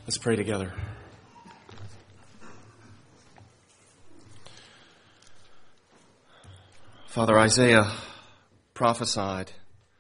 Let's pray together. Father, Isaiah prophesied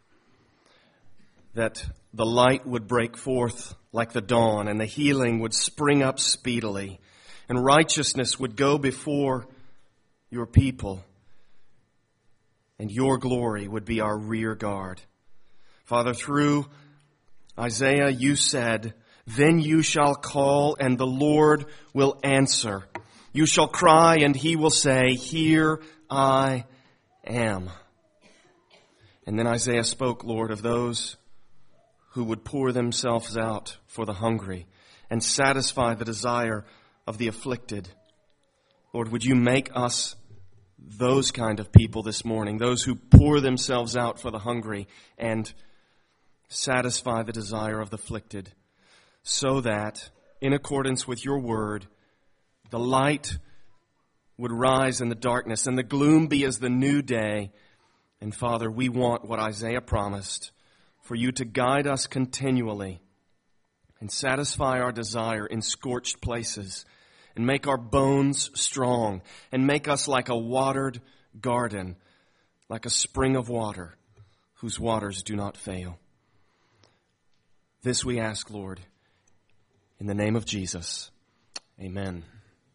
that the light would break forth like the dawn, and the healing would spring up speedily, and righteousness would go before your people, and your glory would be our rear guard. Father, through Isaiah, you said, "Then you shall call, and the Lord will answer. You shall cry, and he will say, 'Here I am.'" And then Isaiah spoke, Lord, of those who would pour themselves out for the hungry and satisfy the desire of the afflicted. Lord, would you make us those kind of people this morning, those who pour themselves out for the hungry and satisfy the desire of the afflicted, so that, in accordance with your word, the light would rise in the darkness and the gloom be as the new day. And Father, we want what Isaiah promised, for you to guide us continually and satisfy our desire in scorched places and make our bones strong and make us like a watered garden, like a spring of water whose waters do not fail. This we ask, Lord, in the name of Jesus. Amen.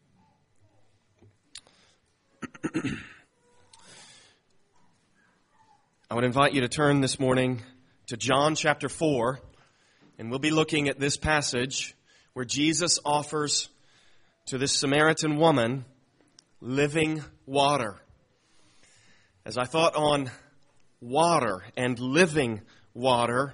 I would invite you to turn this morning to John chapter 4, and we'll be looking at this passage where Jesus offers to this Samaritan woman living water. As I thought on water and living water,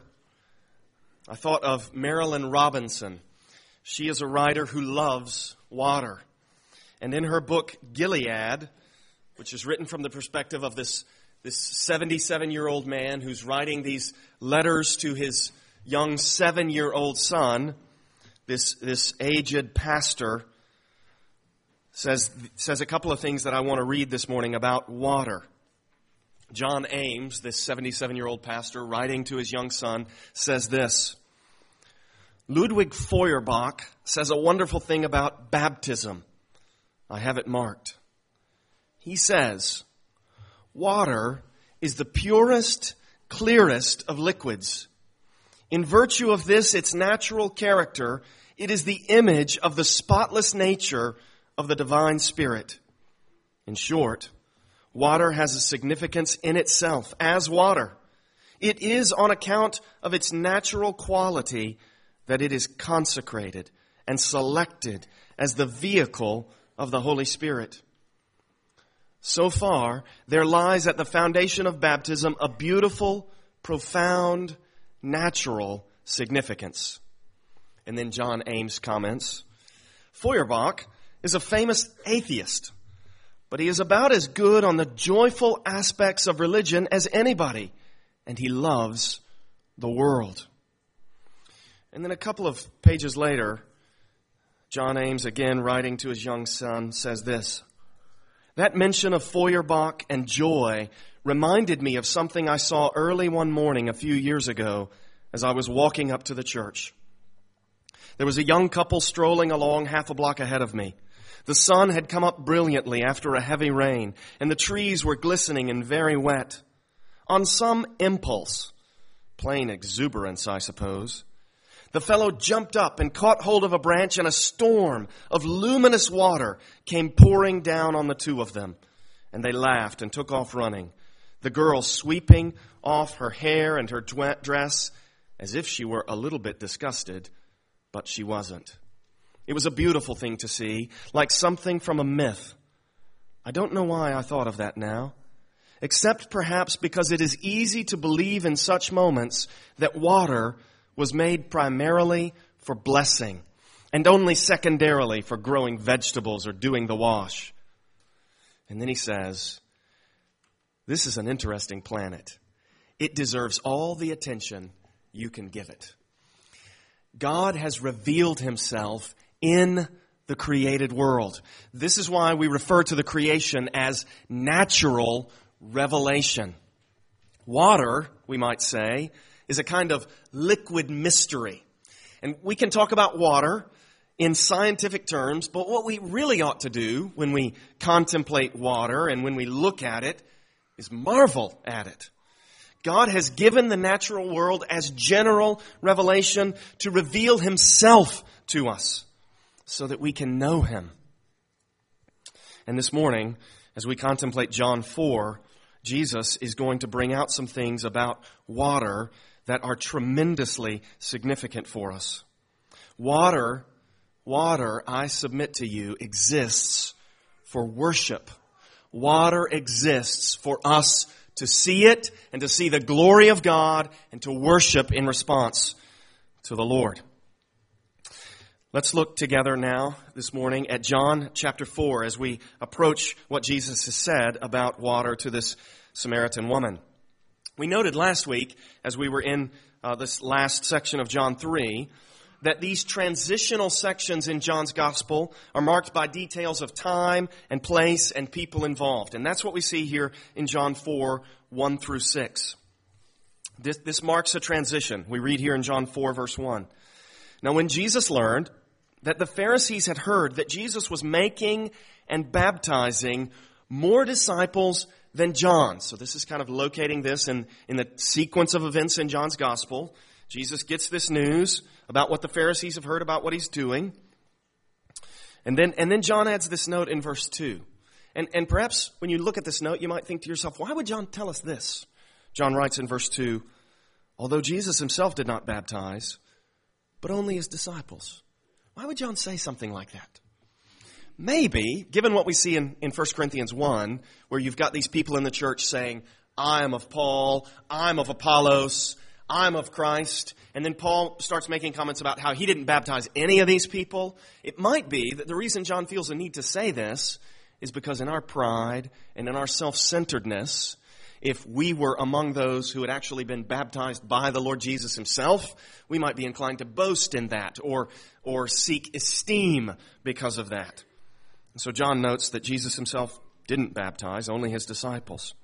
I thought of Marilynne Robinson. She is a writer who loves water. And in her book, Gilead, which is written from the perspective of this 77-year-old man who's writing these letters to his young 7-year-old son, this aged pastor, says a couple of things that I want to read this morning about water. John Ames, this 77-year-old pastor, writing to his young son, says this: Ludwig Feuerbach says a wonderful thing about baptism. I have it marked. He says, water is the purest, clearest of liquids. In virtue of this, its natural character, it is the image of the spotless nature of the divine Spirit. In short, water has a significance in itself as water. It is on account of its natural quality that it is consecrated and selected as the vehicle of the Holy Spirit. So far, there lies at the foundation of baptism a beautiful, profound, natural significance. And then John Ames comments, Feuerbach is a famous atheist, but he is about as good on the joyful aspects of religion as anybody, and he loves the world. And then a couple of pages later, John Ames, again writing to his young son, says this: that mention of Feuerbach and joy reminded me of something I saw early one morning a few years ago as I was walking up to the church. There was a young couple strolling along half a block ahead of me. The sun had come up brilliantly after a heavy rain, and the trees were glistening and very wet. On some impulse, plain exuberance, I suppose, the fellow jumped up and caught hold of a branch, and a storm of luminous water came pouring down on the two of them. And they laughed and took off running, the girl sweeping off her hair and her dress as if she were a little bit disgusted, but she wasn't. It was a beautiful thing to see, like something from a myth. I don't know why I thought of that now, except perhaps because it is easy to believe in such moments that water was made primarily for blessing and only secondarily for growing vegetables or doing the wash. And then he says, this is an interesting planet. It deserves all the attention you can give it. God has revealed himself in the created world. This is why we refer to the creation as natural revelation. Water, we might say, is a kind of liquid mystery. And we can talk about water in scientific terms, but what we really ought to do when we contemplate water and when we look at it is marvel at it. God has given the natural world as general revelation to reveal Himself to us so that we can know Him. And this morning, as we contemplate John 4, Jesus is going to bring out some things about water that are tremendously significant for us. Water, I submit to you, exists for worship. Water exists for us to see it and to see the glory of God and to worship in response to the Lord. Let's look together now this morning at John chapter 4 as we approach what Jesus has said about water to this Samaritan woman. We noted last week, as we were in this last section of John 3, that these transitional sections in John's gospel are marked by details of time and place and people involved. And that's what we see here in John 4, 1 through 6. This marks a transition. We read here in John 4, verse 1. Now, when Jesus learned that the Pharisees had heard that Jesus was making and baptizing more disciples than John. So this is kind of locating this in the sequence of events in John's gospel. Jesus gets this news about what the Pharisees have heard about what He's doing. And then John adds this note in verse 2. And perhaps when you look at this note, you might think to yourself, why would John tell us this? John writes in verse 2, although Jesus Himself did not baptize, but only His disciples. Why would John say something like that? Maybe, given what we see in 1 Corinthians 1, where you've got these people in the church saying, I am of Paul, I'm of Apollos, I'm of Christ, and then Paul starts making comments about how he didn't baptize any of these people. It might be that the reason John feels a need to say this is because in our pride and in our self-centeredness, if we were among those who had actually been baptized by the Lord Jesus Himself, we might be inclined to boast in that or seek esteem because of that. And so John notes that Jesus Himself didn't baptize, only His disciples.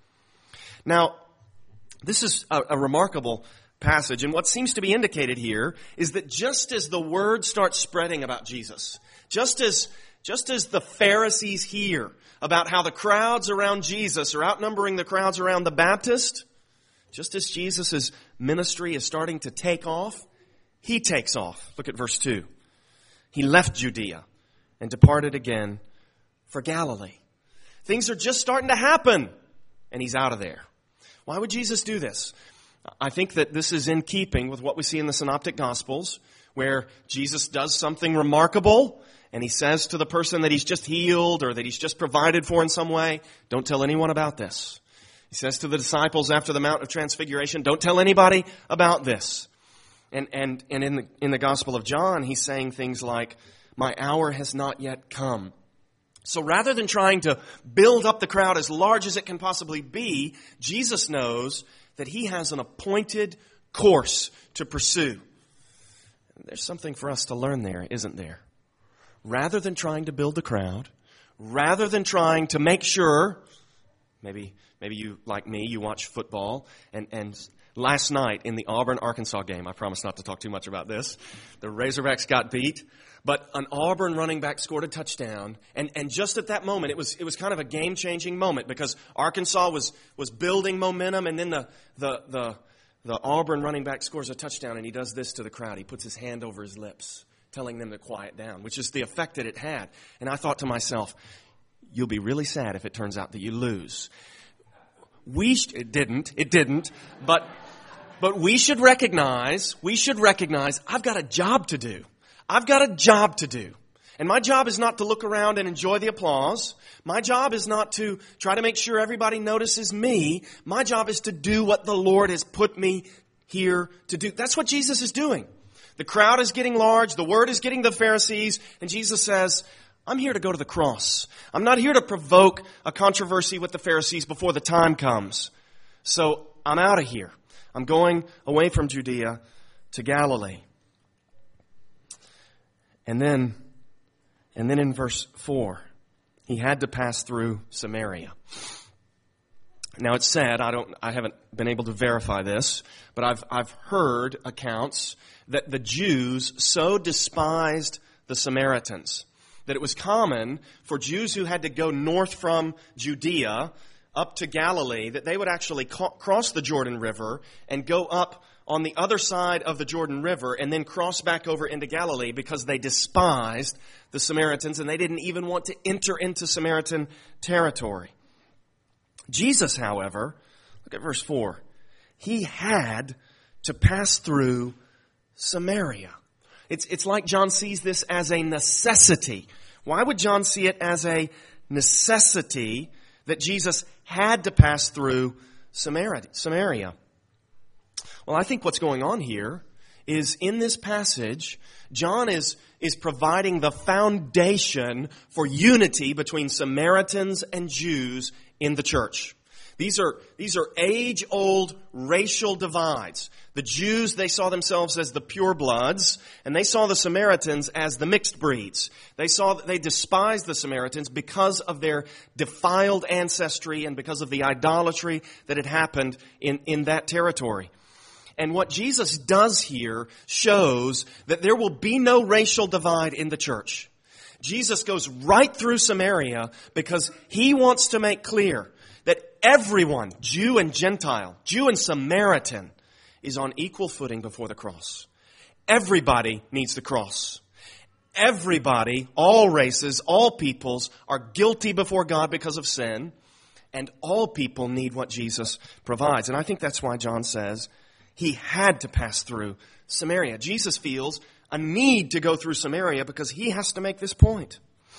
Now, this is a remarkable passage, and what seems to be indicated here is that just as the word starts spreading about Jesus, just as the Pharisees hear about how the crowds around Jesus are outnumbering the crowds around the Baptist, just as Jesus' ministry is starting to take off, He takes off. Look at verse 2. He left Judea and departed again for Galilee. Things are just starting to happen, and He's out of there. Why would Jesus do this? I think that this is in keeping with what we see in the Synoptic Gospels, where Jesus does something remarkable, and He says to the person that He's just healed or that He's just provided for in some way, don't tell anyone about this. He says to the disciples after the Mount of Transfiguration, don't tell anybody about this. And in the Gospel of John, He's saying things like, my hour has not yet come. So rather than trying to build up the crowd as large as it can possibly be, Jesus knows that He has an appointed course to pursue. There's something for us to learn there, isn't there? Rather than trying to build the crowd, rather than trying to make sure, maybe you, like me, you watch football, and last night in the Auburn-Arkansas game, I promise not to talk too much about this, the Razorbacks got beat. But an Auburn running back scored a touchdown, and just at that moment, it was kind of a game-changing moment because Arkansas was building momentum, and then the Auburn running back scores a touchdown, and he does this to the crowd. He puts his hand over his lips, telling them to quiet down, which is the effect that it had. And I thought to myself, you'll be really sad if it turns out that you lose. It didn't, but we should recognize, I've got a job to do. I've got a job to do. And my job is not to look around and enjoy the applause. My job is not to try to make sure everybody notices me. My job is to do what the Lord has put me here to do. That's what Jesus is doing. The crowd is getting large. The word is getting the Pharisees. And Jesus says, I'm here to go to the cross. I'm not here to provoke a controversy with the Pharisees before the time comes. So I'm out of here. I'm going away from Judea to Galilee. And then in verse 4, He had to pass through Samaria. Now it's said, I haven't been able to verify this, but I've heard accounts that the Jews so despised the Samaritans that it was common for Jews who had to go north from Judea up to Galilee, that they would actually cross the Jordan River and go up on the other side of the Jordan River and then cross back over into Galilee because they despised the Samaritans and they didn't even want to enter into Samaritan territory. Jesus, however, look at verse 4. He had to pass through Samaria. It's like John sees this as a necessity. Why would John see it as a necessity that Jesus had to pass through Samaria? Well, I think what's going on here is in this passage, John is providing the foundation for unity between Samaritans and Jews in the church. These are age-old racial divides. The Jews, they saw themselves as the purebloods, and they saw the Samaritans as the mixed breeds. They despised the Samaritans because of their defiled ancestry and because of the idolatry that had happened in that territory. And what Jesus does here shows that there will be no racial divide in the church. Jesus goes right through Samaria because he wants to make clear that everyone, Jew and Gentile, Jew and Samaritan, is on equal footing before the cross. Everybody needs the cross. Everybody, all races, all peoples are guilty before God because of sin, and all people need what Jesus provides. And I think that's why John says he had to pass through Samaria. Jesus feels a need to go through Samaria because he has to make this point.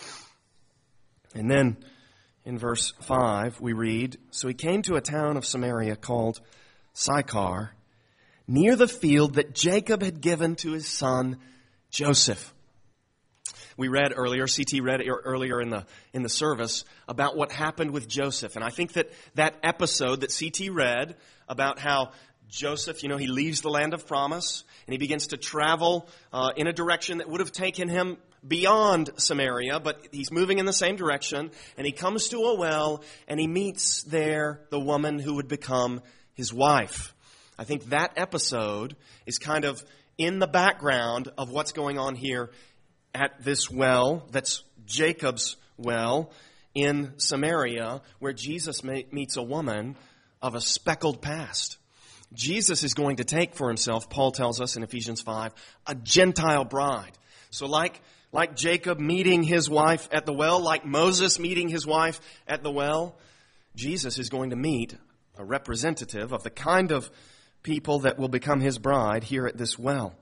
And then in verse 5 we read, "So he came to a town of Samaria called Sychar, near the field that Jacob had given to his son Joseph." We read earlier, CT read earlier in the service about what happened with Joseph. And I think that episode that CT read about how Joseph, he leaves the land of promise and he begins to travel in a direction that would have taken him beyond Samaria, but he's moving in the same direction, and he comes to a well and he meets there the woman who would become his wife. I think that episode is kind of in the background of what's going on here at this well, that's Jacob's well in Samaria, where Jesus meets a woman of a speckled past. Jesus is going to take for himself, Paul tells us in Ephesians 5, a Gentile bride. So like Jacob meeting his wife at the well, like Moses meeting his wife at the well, Jesus is going to meet a representative of the kind of people that will become his bride here at this well.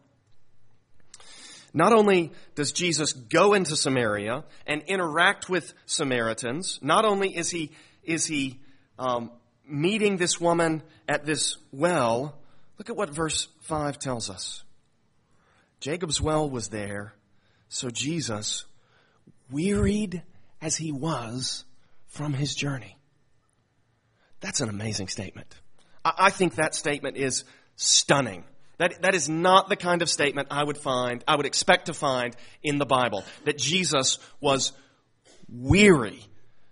Not only does Jesus go into Samaria and interact with Samaritans, not only is he meeting this woman at this well, look at what verse 5 tells us. Jacob's well was there, so Jesus, wearied as he was from his journey. That's an amazing statement. I think that statement is stunning. That is not the kind of statement I would expect to find in the Bible, that Jesus was weary.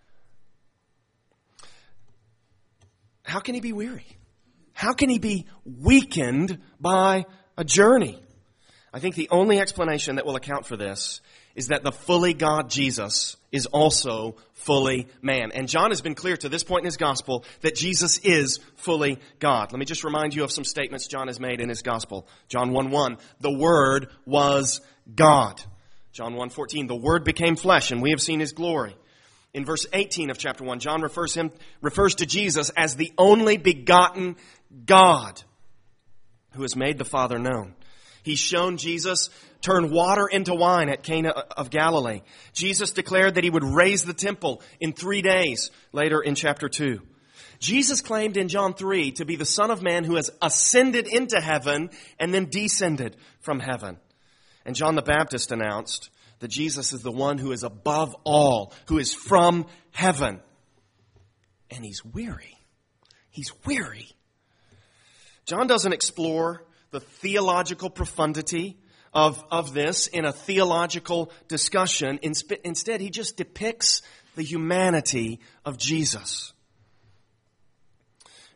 How can he be weary? How can he be weakened by a journey? I think the only explanation that will account for this is that the fully God Jesus is also fully man. And John has been clear to this point in his gospel that Jesus is fully God. Let me just remind you of some statements John has made in his gospel. John 1:1, the Word was God. John 1:14, the Word became flesh and we have seen his glory. In verse 18 of chapter 1, John refers to Jesus as the only begotten God who has made the Father known. He's shown Jesus turn water into wine at Cana of Galilee. Jesus declared that he would raise the temple in 3 days, later in chapter 2. Jesus claimed in John 3 to be the Son of Man who has ascended into heaven and then descended from heaven. And John the Baptist announced that Jesus is the one who is above all, who is from heaven. And he's weary. He's weary. John doesn't explore the theological profundity of this in a theological discussion. Instead, he just depicts the humanity of Jesus.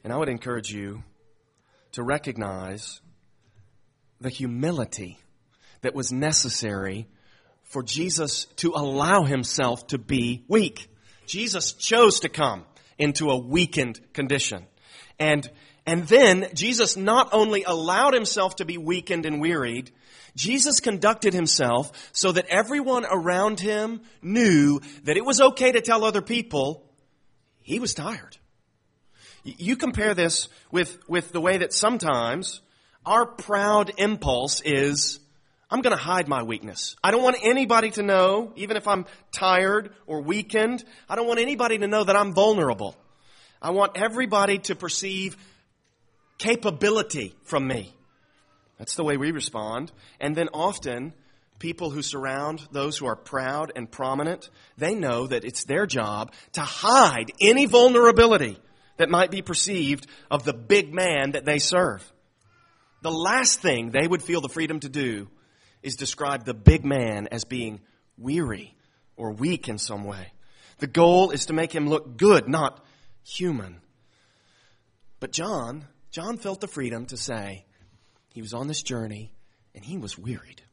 And I would encourage you to recognize the humility that was necessary for Jesus to allow himself to be weak. Jesus chose to come into a weakened condition. And then Jesus not only allowed himself to be weakened and wearied, Jesus conducted himself so that everyone around him knew that it was okay to tell other people he was tired. You compare this with the way that sometimes our proud impulse is, I'm going to hide my weakness. I don't want anybody to know, even if I'm tired or weakened, I don't want anybody to know that I'm vulnerable. I want everybody to perceive capability from me. That's the way we respond. And then often, people who surround those who are proud and prominent, they know that it's their job to hide any vulnerability that might be perceived of the big man that they serve. The last thing they would feel the freedom to do is describe the big man as being weary or weak in some way. The goal is to make him look good, not human. But John felt the freedom to say he was on this journey and he was wearied.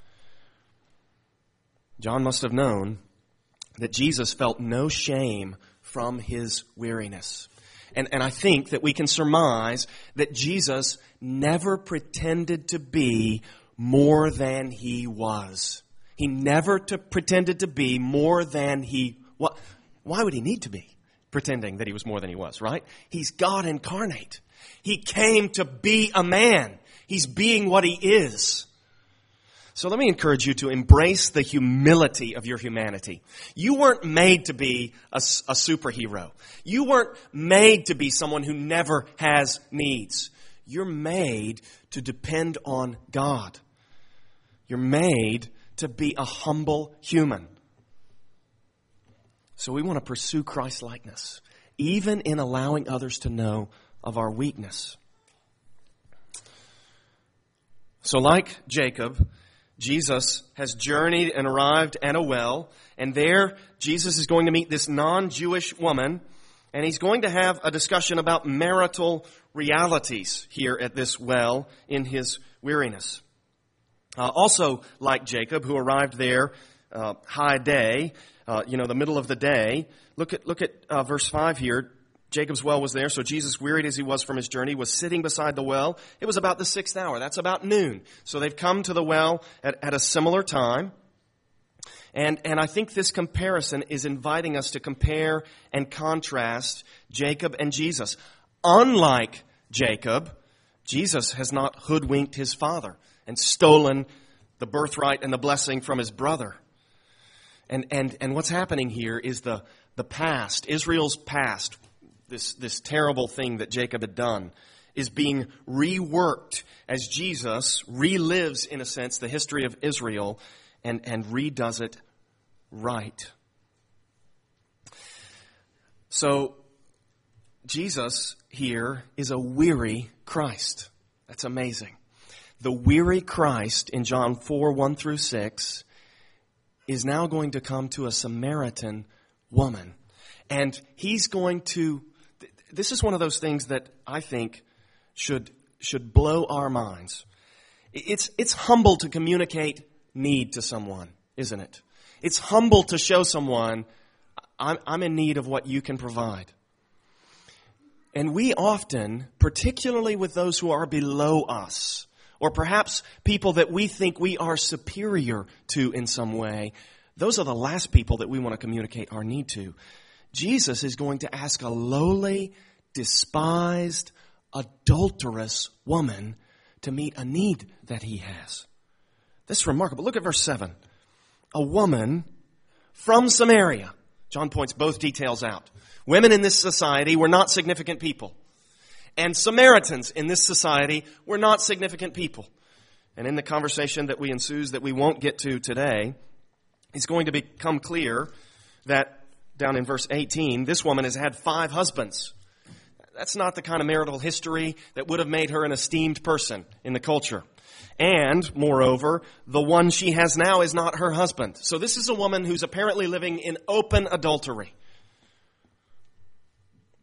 John must have known that Jesus felt no shame from his weariness. And I think that we can surmise that Jesus never pretended to be more than he was. He never pretended to be more than he was. Why would he need to be pretending that he was more than he was, right? He's God incarnate. He came to be a man. He's being what he is. So let me encourage you to embrace the humility of your humanity. You weren't made to be a superhero. You weren't made to be someone who never has needs. You're made to depend on God. You're made to be a humble human. So we want to pursue Christ-likeness, even in allowing others to know of our weakness. So like Jacob, Jesus has journeyed and arrived at a well, and there Jesus is going to meet this non-Jewish woman, and he's going to have a discussion about marital realities here at this well in his weariness. Also, like Jacob, who arrived there high day, the middle of the day, look at verse 5 here. Jacob's well was there, so Jesus, wearied as he was from his journey, was sitting beside the well. It was about the 6th hour. That's about noon. So they've come to the well at a similar time. And I think this comparison is inviting us to compare and contrast Jacob and Jesus. Unlike Jacob, Jesus has not hoodwinked his father and stolen the birthright and the blessing from his brother. And what's happening here is the past, Israel's past, this terrible thing that Jacob had done, is being reworked as Jesus relives, in a sense, the history of Israel and redoes it right. So Jesus here is a weary Christ. That's amazing. The weary Christ in John 4, 1 through 6 is now going to come to a Samaritan woman. And he's going to, this is one of those things that I think should blow our minds. It's humble to communicate need to someone, isn't it? It's humble to show someone, I'm in need of what you can provide. And we often, particularly with those who are below us, or perhaps people that we think we are superior to in some way, those are the last people that we want to communicate our need to. Jesus is going to ask a lowly, despised, adulterous woman to meet a need that he has. This is remarkable. Look at verse 7. A woman from Samaria. John points both details out. Women in this society were not significant people. And Samaritans in this society were not significant people. And in the conversation that ensues that we won't get to today, it's going to become clear that down in verse 18, this woman has had 5 husbands. That's not the kind of marital history that would have made her an esteemed person in the culture. And, moreover, the one she has now is not her husband. So this is a woman who's apparently living in open adultery.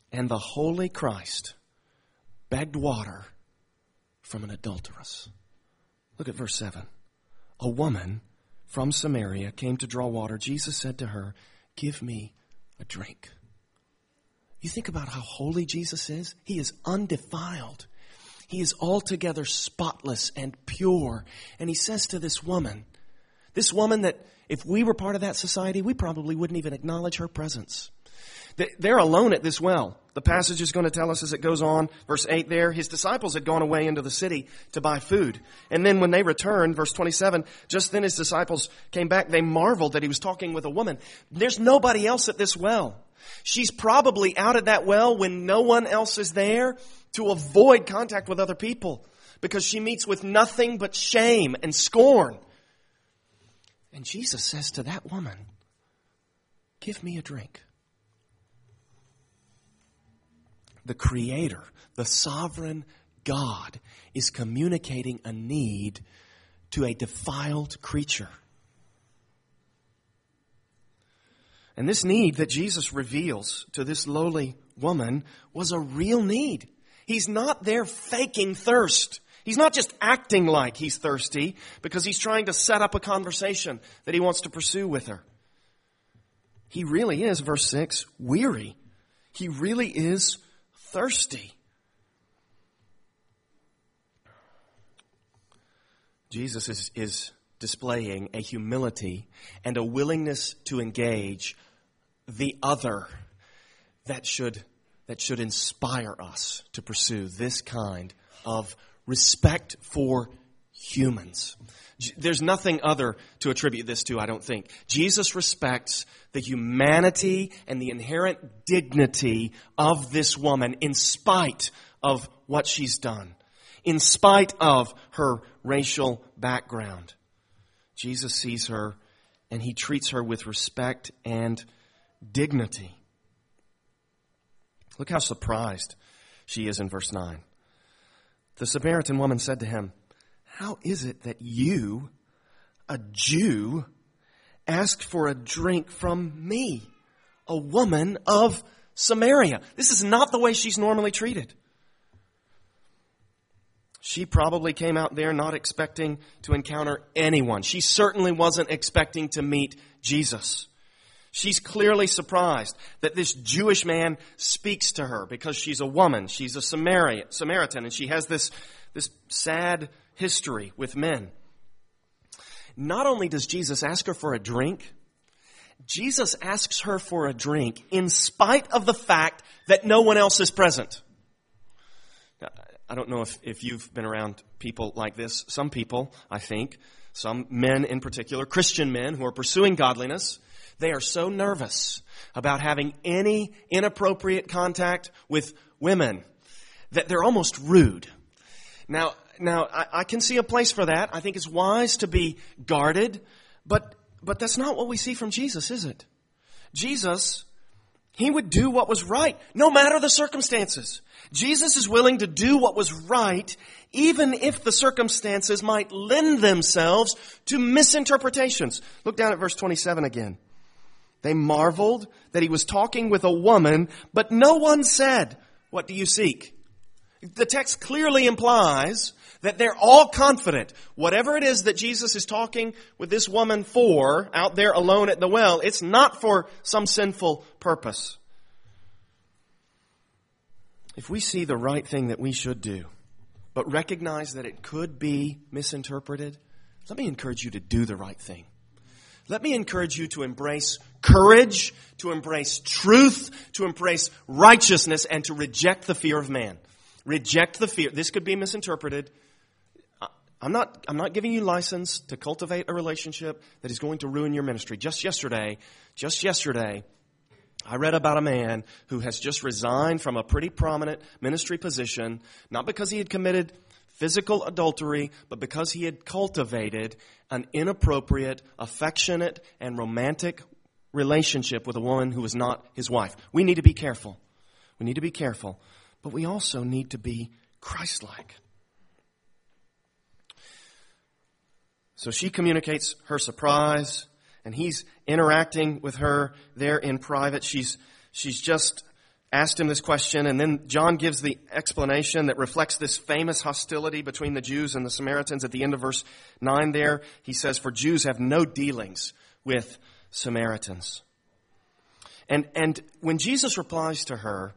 And the holy Christ begged water from an adulteress. Look at verse 7. A woman from Samaria came to draw water. Jesus said to her, "Give me a drink." You think about how holy Jesus is? He is undefiled. He is altogether spotless and pure. And he says to this woman that if we were part of that society, we probably wouldn't even acknowledge her presence. They're alone at this well. The passage is going to tell us as it goes on, verse 8 there, his disciples had gone away into the city to buy food. And then when they returned, verse 27, just then his disciples came back. They marveled that he was talking with a woman. There's nobody else at this well. She's probably out at that well when no one else is there to avoid contact with other people because she meets with nothing but shame and scorn. And Jesus says to that woman, "Give me a drink." The Creator, the sovereign God, is communicating a need to a defiled creature. And this need that Jesus reveals to this lowly woman was a real need. He's not there faking thirst. He's not just acting like he's thirsty because he's trying to set up a conversation that he wants to pursue with her. He really is, verse 6, weary. He really is thirsty. Jesus is displaying a humility and a willingness to engage the other that should inspire us to pursue this kind of respect for humans. There's nothing other to attribute this to, I don't think. Jesus respects the humanity and the inherent dignity of this woman in spite of what she's done, in spite of her racial background. Jesus sees her and he treats her with respect and dignity. Look how surprised she is in verse 9. The Samaritan woman said to him, "How is it that you, a Jew, ask for a drink from me, a woman of Samaria?" This is not the way she's normally treated. She probably came out there not expecting to encounter anyone. She certainly wasn't expecting to meet Jesus. She's clearly surprised that this Jewish man speaks to her because she's a woman. She's a Samaritan, and she has this sad history with men. Not only does Jesus ask her for a drink, Jesus asks her for a drink in spite of the fact that no one else is present. Now, I don't know if you've been around people like this. Some people, I think, some men in particular, Christian men who are pursuing godliness, they are so nervous about having any inappropriate contact with women that they're almost rude. Now, I can see a place for that. I think it's wise to be guarded, but that's not what we see from Jesus, is it? Jesus, he would do what was right, no matter the circumstances. Jesus is willing to do what was right, even if the circumstances might lend themselves to misinterpretations. Look down at verse 27 again. They marveled that he was talking with a woman, but no one said, "What do you seek?" The text clearly implies that they're all confident. Whatever it is that Jesus is talking with this woman for, out there alone at the well, it's not for some sinful purpose. If we see the right thing that we should do, but recognize that it could be misinterpreted, let me encourage you to do the right thing. Let me encourage you to embrace courage, to embrace truth, to embrace righteousness, and to reject the fear of man. Reject the fear. This could be misinterpreted. I'm not giving you license to cultivate a relationship that is going to ruin your ministry. Just yesterday, I read about a man who has just resigned from a pretty prominent ministry position, not because he had committed physical adultery, but because he had cultivated an inappropriate, affectionate, and romantic relationship with a woman who was not his wife. We need to be careful. We need to be careful. But we also need to be Christ-like. So she communicates her surprise, and he's interacting with her there in private. She's just asked him this question, and then John gives the explanation that reflects this famous hostility between the Jews and the Samaritans. At the end of verse 9 there, he says, "For Jews have no dealings with Samaritans." And when Jesus replies to her,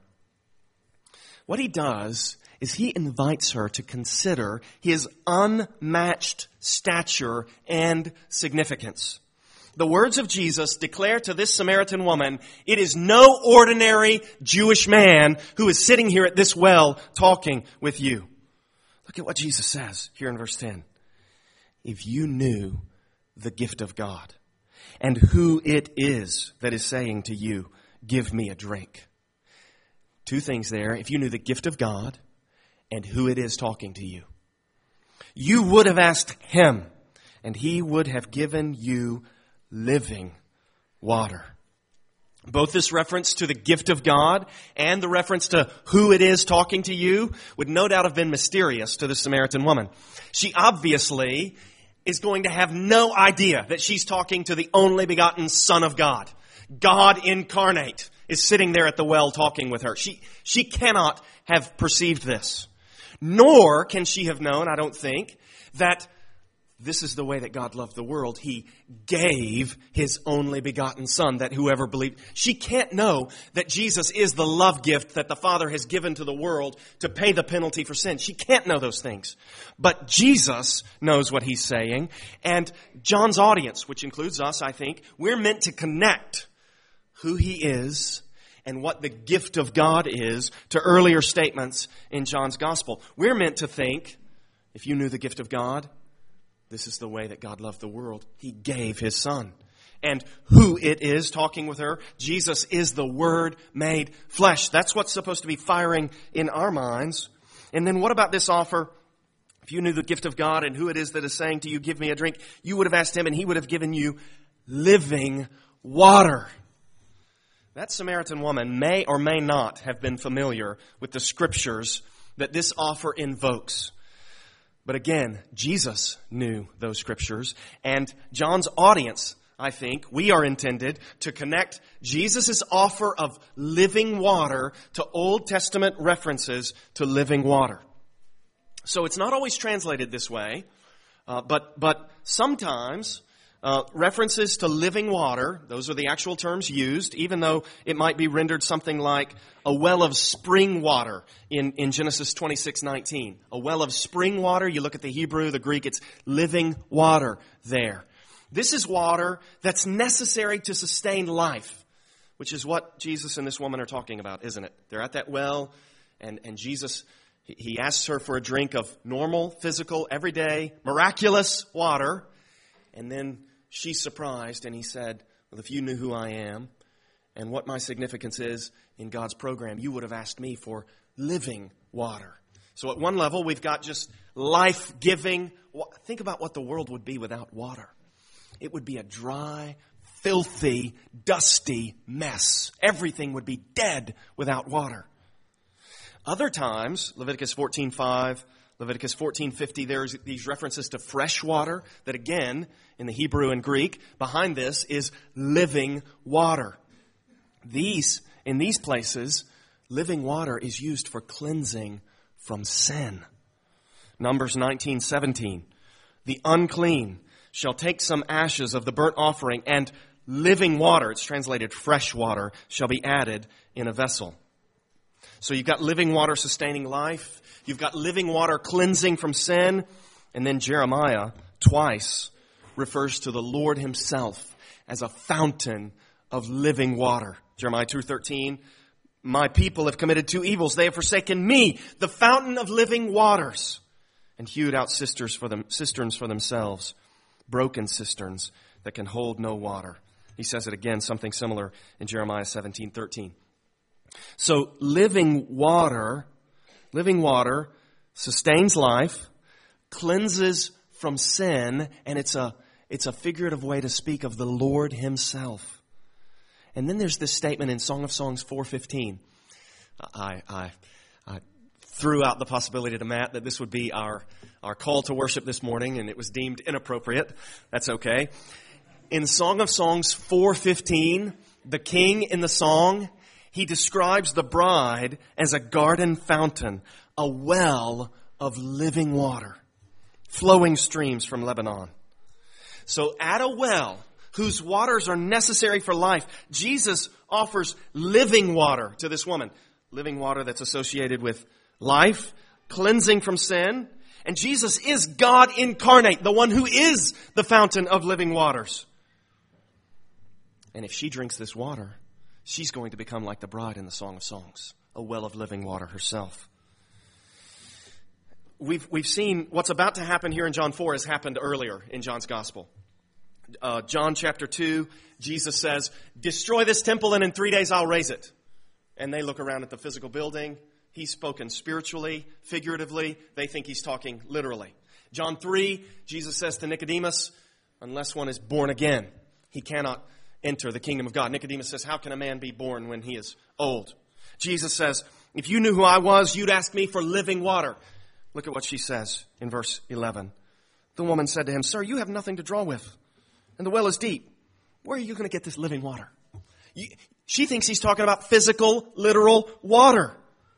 what he does is he invites her to consider his unmatched stature and significance. The words of Jesus declare to this Samaritan woman, it is no ordinary Jewish man who is sitting here at this well talking with you. Look at what Jesus says here in verse 10. If you knew the gift of God and who it is that is saying to you, give me a drink. Two things there. If you knew the gift of God and who it is talking to you, you would have asked him and he would have given you living water. Both this reference to the gift of God and the reference to who it is talking to you would no doubt have been mysterious to the Samaritan woman. She obviously is going to have no idea that she's talking to the only begotten Son of God. God incarnate is sitting there at the well talking with her. She cannot have perceived this. Nor can she have known, I don't think, that this is the way that God loved the world. He gave his only begotten Son, that whoever believed. She can't know that Jesus is the love gift that the Father has given to the world to pay the penalty for sin. She can't know those things. But Jesus knows what he's saying. And John's audience, which includes us, I think, we're meant to connect who he is and what the gift of God is to earlier statements in John's gospel. We're meant to think, if you knew the gift of God, this is the way that God loved the world. He gave his Son. And who it is talking with her, Jesus is the Word made flesh. That's what's supposed to be firing in our minds. And then what about this offer? If you knew the gift of God and who it is that is saying to you, give me a drink, you would have asked him and he would have given you living water. That Samaritan woman may or may not have been familiar with the scriptures that this offer invokes. But again, Jesus knew those scriptures, and John's audience, I think, we are intended to connect Jesus' offer of living water to Old Testament references to living water. So it's not always translated this way, but sometimes references to living water, those are the actual terms used, even though it might be rendered something like a well of spring water in Genesis 26:19. A well of spring water, you look at the Hebrew, the Greek, it's living water there. This is water that's necessary to sustain life, which is what Jesus and this woman are talking about, isn't it? They're at that well, and Jesus, he asks her for a drink of normal, physical, everyday, miraculous water, and then she's surprised, and he said, well, if you knew who I am and what my significance is in God's program, you would have asked me for living water. So at one level, we've got just life-giving. Think about what the world would be without water. It would be a dry, filthy, dusty mess. Everything would be dead without water. Other times, Leviticus 14:5, Leviticus 14:50, there's these references to fresh water that again, in the Hebrew and Greek, behind this is living water. In these places, living water is used for cleansing from sin. Numbers 19:17, the unclean shall take some ashes of the burnt offering and living water, it's translated fresh water, shall be added in a vessel. So you've got living water sustaining life. You've got living water cleansing from sin. And then Jeremiah twice refers to the Lord himself as a fountain of living water. Jeremiah 2:13, my people have committed two evils. They have forsaken me, the fountain of living waters, and hewed out cisterns for themselves, broken cisterns that can hold no water. He says it again, something similar in Jeremiah 17:13. So living water sustains life, cleanses from sin, and it's a figurative way to speak of the Lord himself. And then there's this statement in Song of Songs 4:15. I threw out the possibility to Matt that this would be our call to worship this morning, and it was deemed inappropriate. That's okay. In Song of Songs 4:15, the king in the song, He describes the bride as a garden fountain, a well of living water, flowing streams from Lebanon. So at a well whose waters are necessary for life, Jesus offers living water to this woman. Living water that's associated with life, cleansing from sin. And Jesus is God incarnate, the one who is the fountain of living waters. And if she drinks this water, she's going to become like the bride in the Song of Songs, a well of living water herself. We've seen what's about to happen here in John 4 has happened earlier in John's Gospel. John chapter 2, Jesus says, destroy this temple and in 3 days I'll raise it. And they look around at the physical building. He's spoken spiritually, figuratively. They think he's talking literally. John 3, Jesus says to Nicodemus, unless one is born again, he cannot enter the kingdom of God. Nicodemus says, how can a man be born when he is old? Jesus says, if you knew who I was, you'd ask me for living water. Look at what she says in verse 11. The woman said to him, sir, you have nothing to draw with, and the well is deep. Where are you going to get this living water? She thinks he's talking about physical, literal water.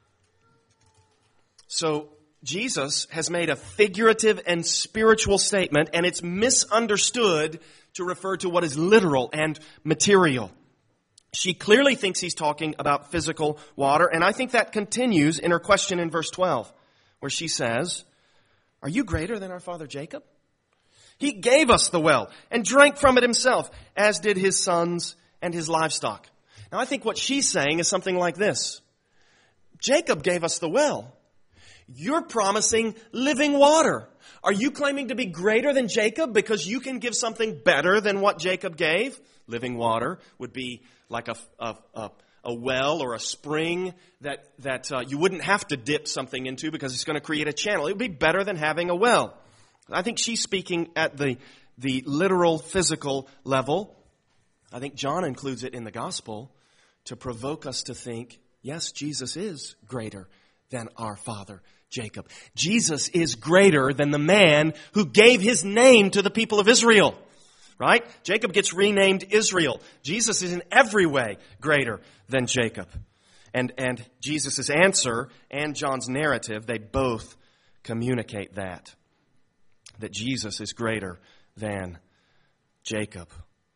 So Jesus has made a figurative and spiritual statement, and it's misunderstood to refer to what is literal and material. She clearly thinks he's talking about physical water, and I think that continues in her question in verse 12, where she says, are you greater than our father Jacob? He gave us the well and drank from it himself, as did his sons and his livestock. Now I think what she's saying is something like this. Jacob gave us the well. You're promising living water. Are you claiming to be greater than Jacob because you can give something better than what Jacob gave? Living water would be like a well or a spring that you wouldn't have to dip something into because it's going to create a channel. It would be better than having a well. I think she's speaking at the literal physical level. I think John includes it in the gospel to provoke us to think, yes, Jesus is greater than our father Jacob. Jesus is greater than the man who gave his name to the people of Israel. Right? Jacob gets renamed Israel. Jesus is in every way greater than Jacob. And Jesus' answer and John's narrative, they both communicate that Jesus is greater than Jacob.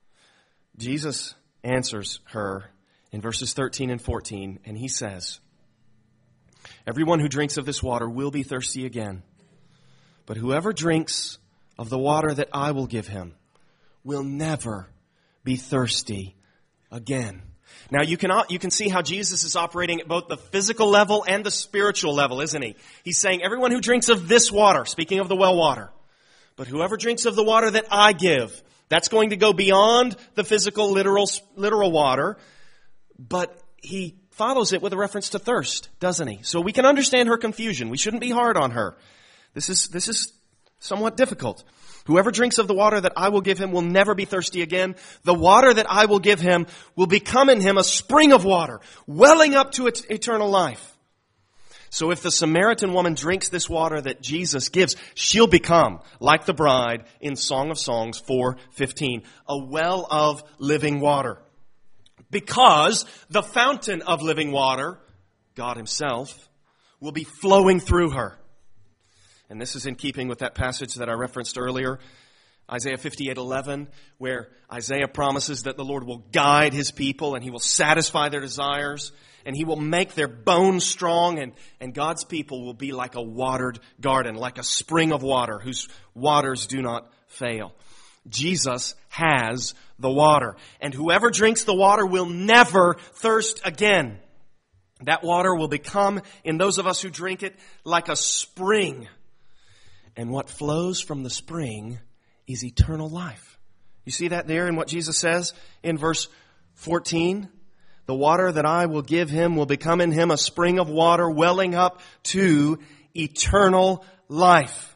Jesus answers her in verses 13 and 14, and he says, everyone who drinks of this water will be thirsty again, but whoever drinks of the water that I will give him will never be thirsty again. Now you can see how Jesus is operating at both the physical level and the spiritual level, isn't he? He's saying everyone who drinks of this water, speaking of the well water, but whoever drinks of the water that I give, that's going to go beyond the physical, literal water, but he follows it with a reference to thirst, doesn't he? So we can understand her confusion. We shouldn't be hard on her. This is somewhat difficult. Whoever drinks of the water that I will give him will never be thirsty again. The water that I will give him will become in him a spring of water, welling up to its eternal life. So if the Samaritan woman drinks this water that Jesus gives, she'll become like the bride in Song of Songs 4:15, a well of living water. Because the fountain of living water, God himself, will be flowing through her. And this is in keeping with that passage that I referenced earlier, Isaiah 58:11, where Isaiah promises that the Lord will guide his people and he will satisfy their desires and he will make their bones strong, and God's people will be like a watered garden, like a spring of water whose waters do not fail. Jesus has the water, and whoever drinks the water will never thirst again. That water will become, in those of us who drink it, like a spring. And what flows from the spring is eternal life. You see that there in what Jesus says in verse 14? The water that I will give him will become in him a spring of water welling up to eternal life.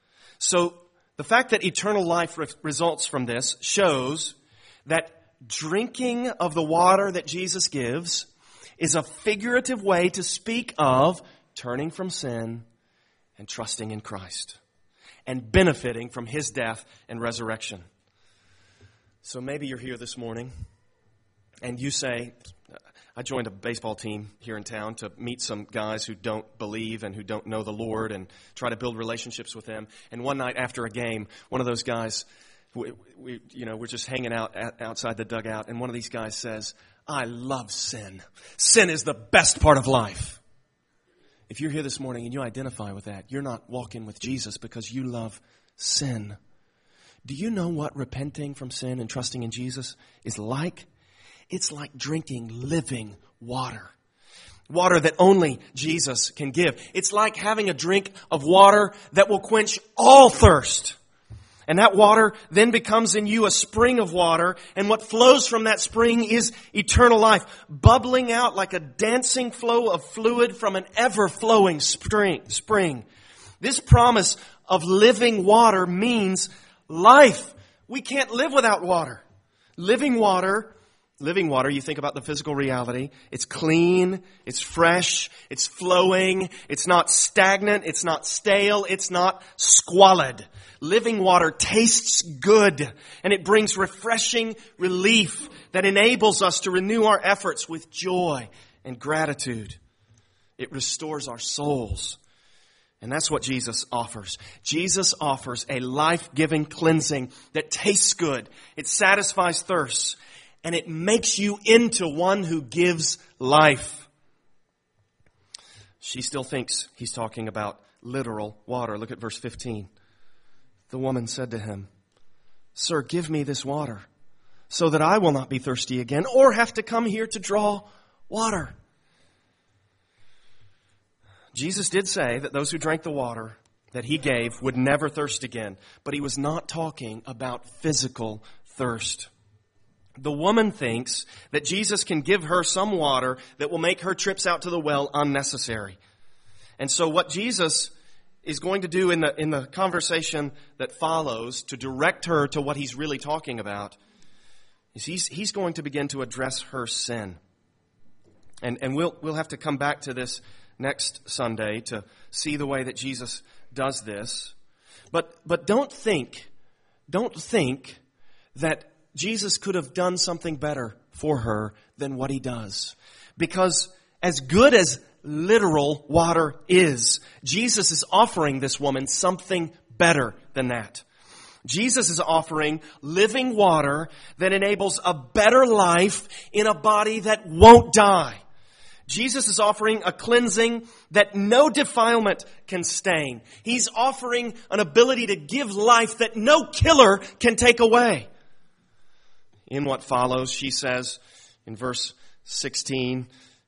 So the fact that eternal life results from this shows that drinking of the water that Jesus gives is a figurative way to speak of turning from sin and trusting in Christ and benefiting from his death and resurrection. So maybe you're here this morning and you say, I joined a baseball team here in town to meet some guys who don't believe and who don't know the Lord and try to build relationships with them. And one night after a game, one of those guys, we're just hanging out outside the dugout, and one of these guys says, "I love sin. Sin is the best part of life." If you're here this morning and you identify with that, you're not walking with Jesus because you love sin. Do you know what repenting from sin and trusting in Jesus is like? It's like drinking living water. Water that only Jesus can give. It's like having a drink of water that will quench all thirst. And that water then becomes in you a spring of water, and what flows from that spring is eternal life, bubbling out like a dancing flow of fluid from an ever-flowing spring. This promise of living water means life. We can't live without water. Living water, you think about the physical reality. It's clean, it's fresh, it's flowing, it's not stagnant, it's not stale, it's not squalid. Living water tastes good, and it brings refreshing relief that enables us to renew our efforts with joy and gratitude. It restores our souls. And that's what Jesus offers. Jesus offers a life-giving cleansing that tastes good. It satisfies thirst. And it makes you into one who gives life. She still thinks he's talking about literal water. Look at verse 15. The woman said to him, "Sir, give me this water so that I will not be thirsty again or have to come here to draw water." Jesus did say that those who drank the water that he gave would never thirst again, but he was not talking about physical thirst. The woman thinks that Jesus can give her some water that will make her trips out to the well unnecessary. And so what Jesus is going to do in the conversation that follows to direct her to what he's really talking about is he's going to begin to address her sin. And we'll have to come back to this next Sunday to see the way that Jesus does this. But don't think that Jesus could have done something better for her than what he does. Because as good as literal water is, Jesus is offering this woman something better than that. Jesus is offering living water that enables a better life in a body that won't die. Jesus is offering a cleansing that no defilement can stain. He's offering an ability to give life that no killer can take away. In what follows, she says in verse 15,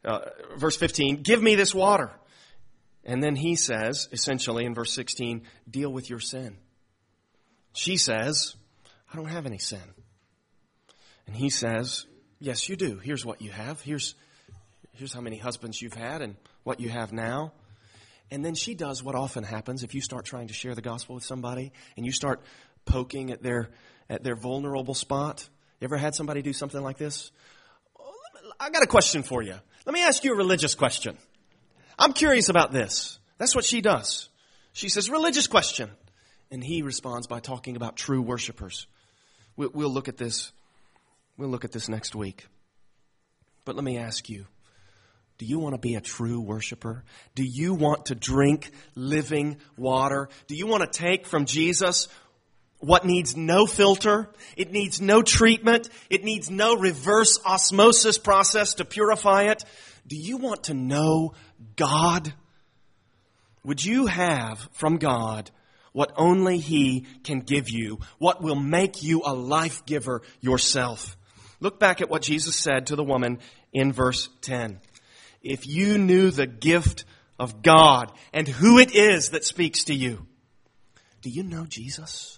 "Give me this water." And then he says, essentially in verse 16, "Deal with your sin." She says, "I don't have any sin." And he says, "Yes, you do. Here's what you have. Here's how many husbands you've had and what you have now." And then she does what often happens if you start trying to share the gospel with somebody and you start poking at their vulnerable spot. You ever had somebody do something like this? "I got a question for you. Let me ask you a religious question. I'm curious about this." That's what she does. She says, "Religious question." And he responds by talking about true worshipers. We'll look at this. We'll look at this next week. But let me ask you, do you want to be a true worshiper? Do you want to drink living water? Do you want to take from Jesus what needs no filter? It needs no treatment. It needs no reverse osmosis process to purify it. Do you want to know God? Would you have from God what only He can give you? What will make you a life giver yourself? Look back at what Jesus said to the woman in verse 10. If you knew the gift of God and who it is that speaks to you. Do you know Jesus?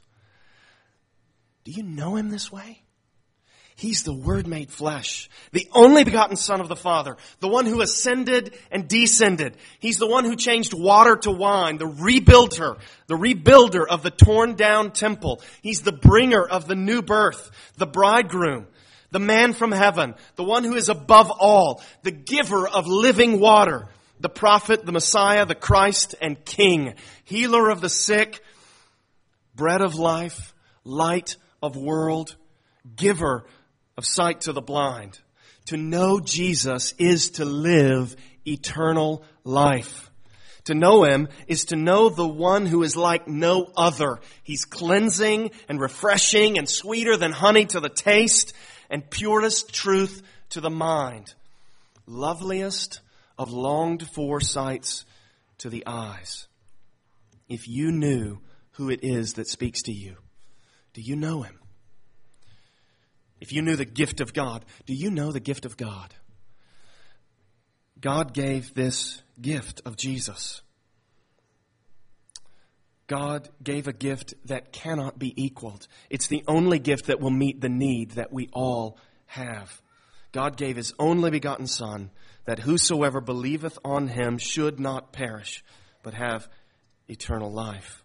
Do you know Him this way? He's the Word made flesh, the only begotten Son of the Father, the one who ascended and descended. He's the one who changed water to wine, the rebuilder of the torn down temple. He's the bringer of the new birth, the bridegroom, the man from heaven, the one who is above all, the giver of living water, the prophet, the Messiah, the Christ and King, healer of the sick, bread of life, light of world, giver of sight to the blind. To know Jesus is to live eternal life. To know Him is to know the one who is like no other. He's cleansing and refreshing and sweeter than honey to the taste and purest truth to the mind. Loveliest of longed for sights to the eyes. If you knew who it is that speaks to you, do you know Him? If you knew the gift of God, do you know the gift of God? God gave this gift of Jesus. God gave a gift that cannot be equaled. It's the only gift that will meet the need that we all have. God gave His only begotten Son, that whosoever believeth on Him should not perish, but have eternal life.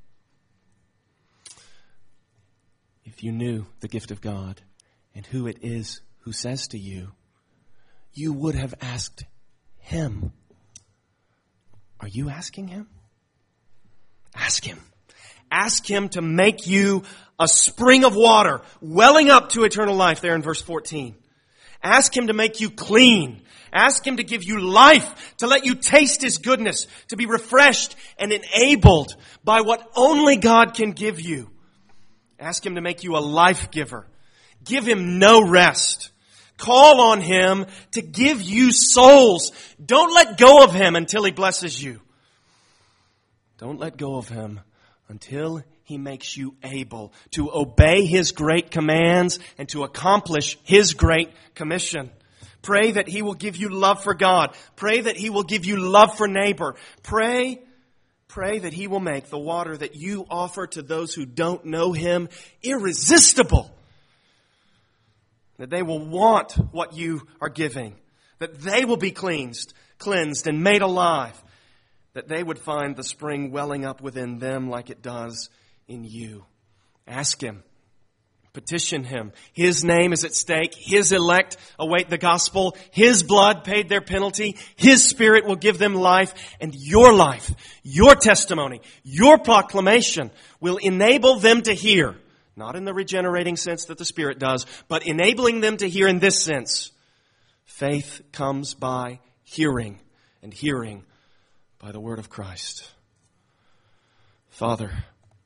If you knew the gift of God and who it is who says to you, you would have asked Him. Are you asking Him? Ask Him. Ask Him to make you a spring of water welling up to eternal life there in verse 14. Ask Him to make you clean. Ask Him to give you life, to let you taste His goodness, to be refreshed and enabled by what only God can give you. Ask Him to make you a life giver. Give Him no rest. Call on Him to give you souls. Don't let go of Him until He blesses you. Don't let go of Him until He makes you able to obey His great commands and to accomplish His great commission. Pray that He will give you love for God. Pray that He will give you love for neighbor. Pray that He will make the water that you offer to those who don't know Him irresistible. That they will want what you are giving. That they will be cleansed and made alive. That they would find the spring welling up within them like it does in you. Ask Him. Petition Him. His name is at stake. His elect await the gospel. His blood paid their penalty. His Spirit will give them life. And your life, your testimony, your proclamation will enable them to hear. Not in the regenerating sense that the Spirit does, but enabling them to hear in this sense. Faith comes by hearing, and hearing by the word of Christ. Father,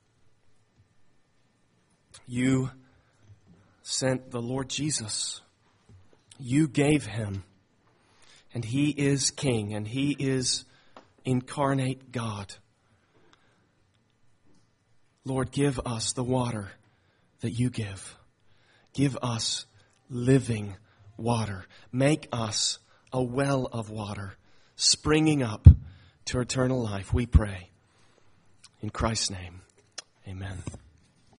You sent the Lord Jesus. You gave Him. And He is King, and He is incarnate God. Lord, give us the water that You give. Give us living water. Make us a well of water springing up to eternal life, we pray. In Christ's name, amen.